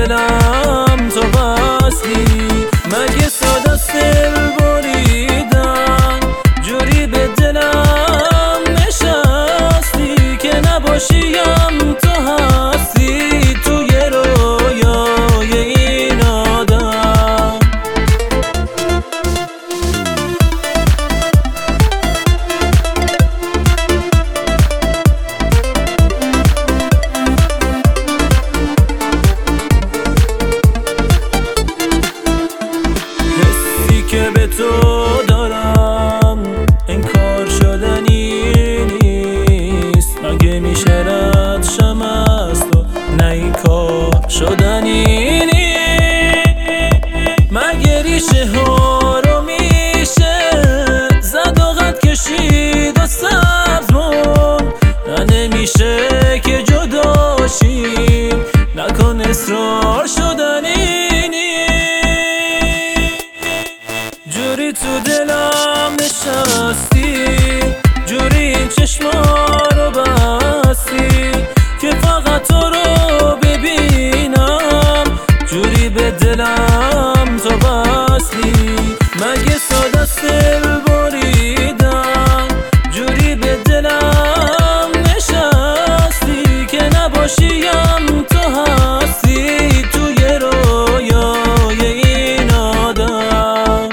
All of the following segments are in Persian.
دلم تو وصلی. مگه ساده است دل بریدن، جوری به دلم نشستی که نباشیم تو هستی توی رویای این آدم. که به تو دارم انکار شدنی نیست. مگه میشه رد شم از تو، نه این کار شدنی نیست. مگه ریشه ها رو میشه زد و قد کشید و سبز موند، نه نمیشه که جداشیم، نکن اصرار شدنی جوری تو دلم نشستی، جوری این چشما رو بستی که فقط تو رو ببینم، جوری به دلم تو وصلی. مگه ساده است دل بریدن، جوری به دلم نشستی که نباشیم تو هستی توی رویای این آدم.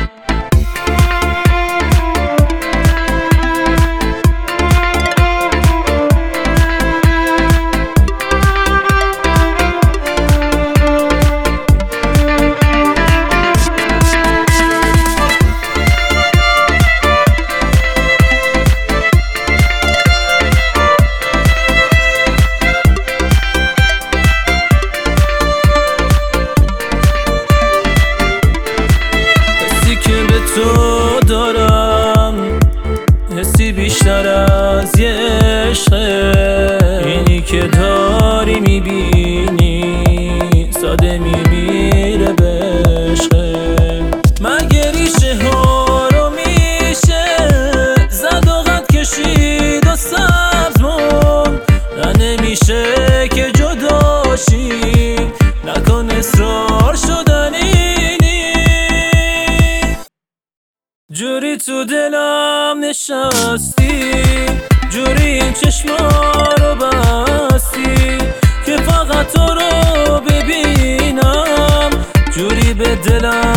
تو دارم حسی بیشتر از یه عشقه، اینی که داری میبینی ساده میمیره به عشقه. مگه ریشه ها رو میشه زد و قد کشید و سبز موند، نه نمیشه که جداشیم، نکن اصرار شدنی. جوری تو دلم نشستی، جوری این چشما رو بستی که فقط تو رو ببینم، جوری به دلم